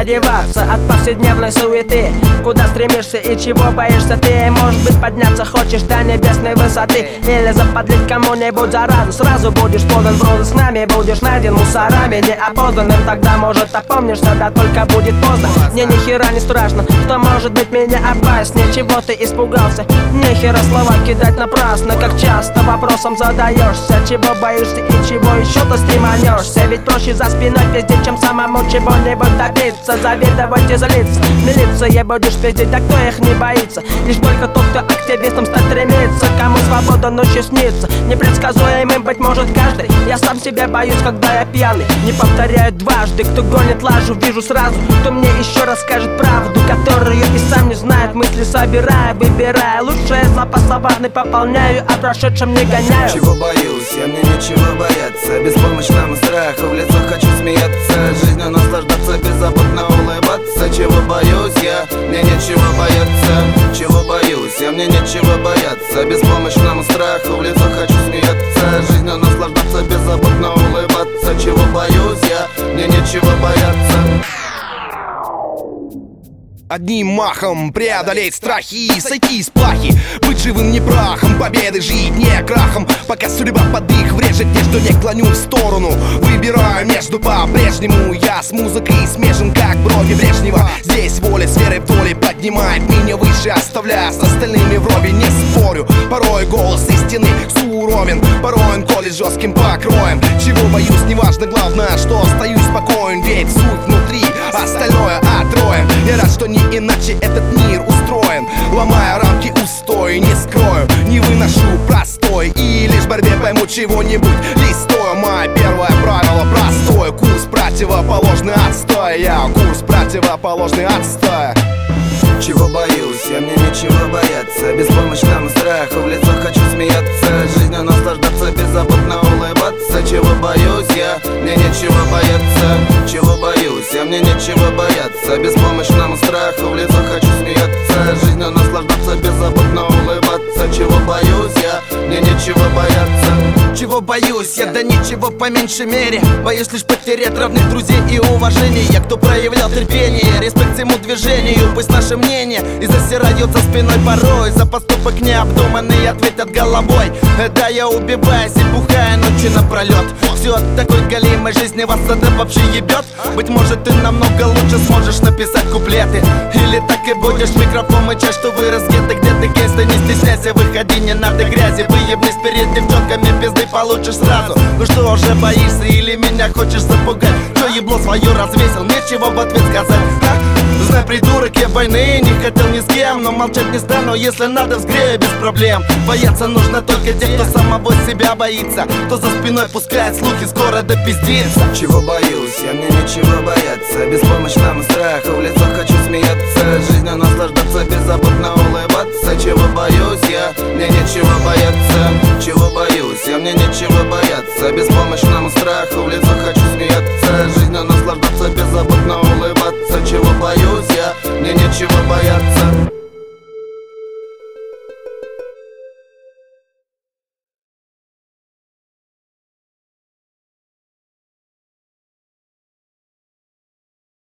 одеваться от повседневной суеты? Куда стремишься и чего боишься ты? Может быть, подняться хочешь до небесной высоты? Или заподлить кому-нибудь заразу? Сразу будешь подан в розы, с нами будешь найден мусорами неопознанным. Тогда, может, опомнишься, да только будет поздно. Мне ни хера не страшно, кто может быть меня опаснее? Чего ты испугался? Нехера слова кидать напрасно. Как часто вопросом задаешься, чего боишься и чего еще ты стреманешься? Ведь проще за спиной пиздить, чем самому чего-нибудь добиться. Завидовать и злиться, милиция будешь пиздить, а кто их не боится? Лишь только тот, кто активистом стать стремится. Кому свобода ночью снится, непредсказуемым быть может каждый. Я сам себя боюсь, когда я пьяный. Не повторяю дважды, кто гонит лажу, вижу сразу. Кто мне еще расскажет правду, которую и сам не знает. Мысли собираю, выбираю лучшее, запас словарный пополняю, о прошедшем не гоняю. Чего боюсь, я, мне нечего бояться. Беспомощному страху в лицо хочу смеяться. Жизнью наслаждаться, беззаботно улыбаться. Чего боюсь я, мне нечего бояться. Чего боюсь я, мне нечего бояться. Беспомощному страху в лицо хочу смеяться. Жизнью наслаждаться, беззаботно улыбаться. Чего боюсь я, мне нечего бояться. Одним махом преодолеть страхи и сойти с плахи. Быть живым не прахом, победы жить не крахом. Пока судьба под их врежет, ничто не клоню в сторону. Выбираю между по-прежнему. Я с музыкой смежен, как брови Брежнева. Здесь воля с верой в доле поднимает меня выше, оставляя с остальными вровень. Не спорю, порой голос истины суровен, порой он колет жестким покроем. Чего боюсь, неважно, главное, что остаюсь спокоен. Ведь суть внутри, остальное отроем. Я рад, что не иначе этот мир устроен. Ломая рамки устои, не скрою, не выношу простой. И лишь в борьбе пойму чего-нибудь листою. Мое первое правило простое: курс противоположный отстоя. Я курс противоположный отстоя. Чего боюсь, я, мне нечего бояться. Беспомощному страху в лицо хочу смеяться. Жизнью наслаждаться, беззаботно улыбаться. Чего боюсь я, мне нечего бояться. Чего боюсь я, мне нечего бояться. Беспомощному страху в лицо хочу смеяться. Жизнью наслаждаться, беззаботно улыбаться. Чего боюсь я, мне нечего бояться. Чего боюсь я, да ничего по меньшей мере. Боюсь лишь потерять равных друзей и уважения. Кто проявлял терпение, респект всему движению. Пусть наше мнение и засирают за спиной порой. За поступок необдуманный ответят головой. Да, я убиваюсь и бухая ночи напролет. Все от такой галимой жизни вас это вообще ебет. Быть может, ты намного лучше сможешь написать куплеты. Или так и будешь микрофон мычать, что вырос где-то, где ты гейста. Не стесняйся, выходи, не надо грязи. Выебнись перед девчонками, пизды получишь сразу. Ну что, уже боишься или меня хочешь запугать? Что ебло свое развесил, нечего в ответ сказать, а? Знай, придурок, я войны не хотел ни с кем. Но молчать не стану, если надо, взгрею без проблем. Бояться нужно только тех, кто самого себя боится. Кто за спиной пускает слухи, скоро допиздится. Чего боюсь, я, мне нечего бояться. Беспомощному страху в лицо хочу смеяться. Жизнью наслаждаться, беззаботно улыбаться. Чего боюсь я, мне нечего бояться. Чего боюсь я, мне нечего бояться.